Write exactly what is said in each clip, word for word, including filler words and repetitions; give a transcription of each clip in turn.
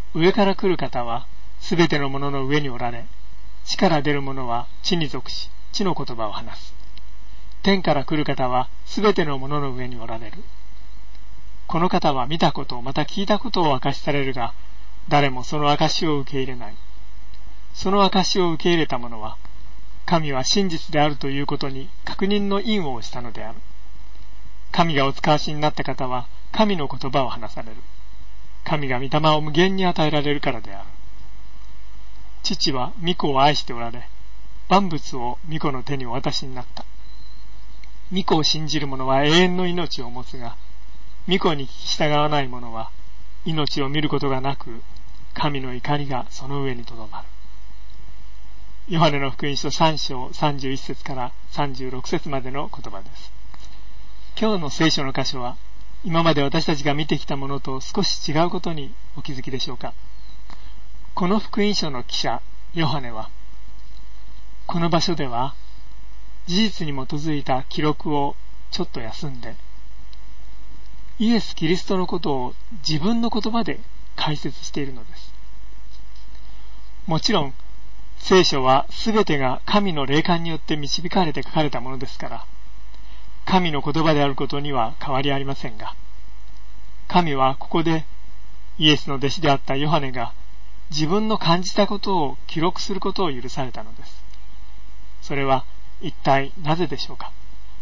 上から来る方はすべてのものの上におられ、地から出るものは地に属し、地の言葉を話す。天から来る方はすべてのものの上におられる。この方は見たこと、また聞いたことを明かしされるが、誰もその証しを受け入れない。その証しを受け入れた者は、神は真実であるということに確認の印を押したのである。神がお使わしになった方は、神の言葉を話される。神が御霊を無限に与えられるからである。父は御子を愛しておられ、万物を御子の手にお渡しになった。御子を信じる者は永遠の命を持つが、御子に従わない者は命を見ることがなく、神の怒りがその上にとどまる。ヨハネの福音書さん章さんじゅういち節からさんじゅうろく節までの言葉です。今日の聖書の箇所は、今まで私たちが見てきたものと少し違うことにお気づきでしょうか。この福音書の記者、ヨハネは、この場所では、事実に基づいた記録をちょっと休んで、イエス・キリストのことを自分の言葉で解説しているのです。もちろん、聖書はすべてが神の霊感によって導かれて書かれたものですから、神の言葉であることには変わりありませんが、神はここでイエスの弟子であったヨハネが自分の感じたことを記録することを許されたのです。それは一体なぜでしょうか。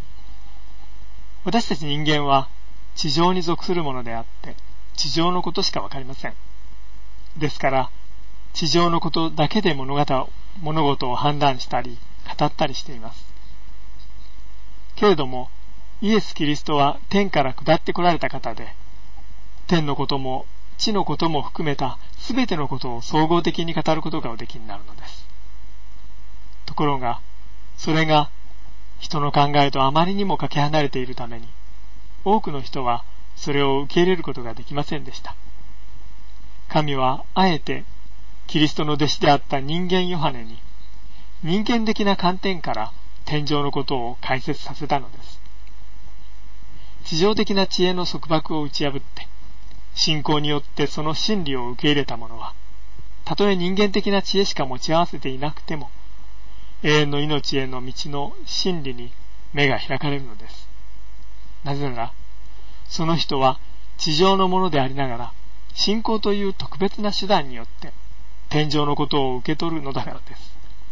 私たち人間は地上に属するものであって、地上のことしかわかりません。ですから、地上のことだけで物事、物事を判断したり、語ったりしています。けれども、イエス・キリストは天から下って来られた方で、天のことも地のことも含めたすべてのことを総合的に語ることがおできになるのです。ところが、それが人の考えとあまりにもかけ離れているために、多くの人はそれを受け入れることができませんでした。神はあえてキリストの弟子であった人間ヨハネに、人間的な観点から天上のことを解説させたのです。地上的な知恵の束縛を打ち破って、信仰によってその真理を受け入れた者は、たとえ人間的な知恵しか持ち合わせていなくても、永遠の命への道の真理に目が開かれるのです。なぜなら、その人は地上のものでありながら、信仰という特別な手段によって天上のことを受け取るのだからです。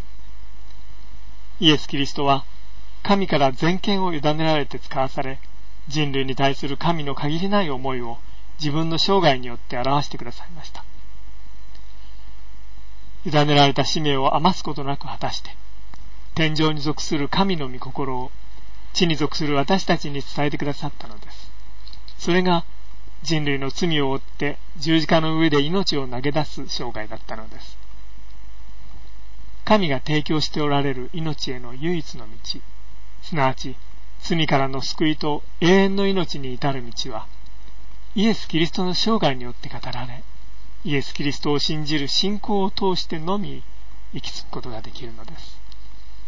イエス・キリストは神から全権を委ねられて使わされ、人類に対する神の限りない思いを自分の生涯によって表してくださいました。委ねられた使命を余すことなく果たして、天上に属する神の御心を地に属する私たちに伝えてくださったのです。それが人類の罪を負って十字架の上で命を投げ出す生涯だったのです。神が提供しておられる命への唯一の道、すなわち罪からの救いと永遠の命に至る道は、イエス・キリストの生涯によって語られ、イエス・キリストを信じる信仰を通してのみ行き着くことができるのです。